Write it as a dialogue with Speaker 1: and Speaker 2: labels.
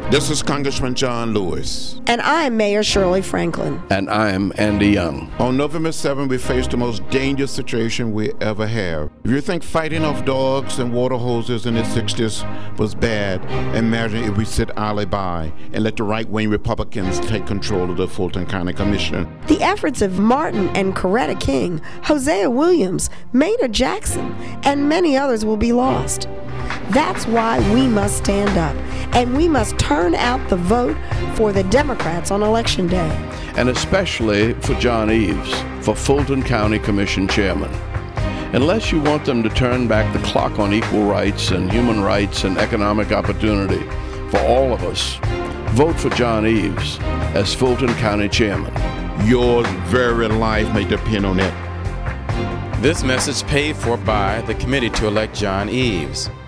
Speaker 1: This is Congressman John Lewis.
Speaker 2: And I'm Mayor Shirley Franklin.
Speaker 3: And I'm Andy Young.
Speaker 1: On November 7th, we face the most dangerous situation we ever have. If you think fighting off dogs and water hoses in the 60s was bad, imagine if we sit idly by and let the right-wing Republicans take control of the Fulton County Commission.
Speaker 2: The efforts of Martin and Coretta King, Hosea Williams, Maynard Jackson, and many others will be lost. That's why we must stand up, and we must turn out the vote for the Democrats on Election Day.
Speaker 3: And especially for John Eves, for Fulton County Commission Chairman. Unless you want them to turn back the clock on equal rights and human rights and economic opportunity for all of us, vote for John Eves as Fulton County Chairman.
Speaker 1: Your very life may depend on it.
Speaker 4: This message paid for by the committee to elect John Eves.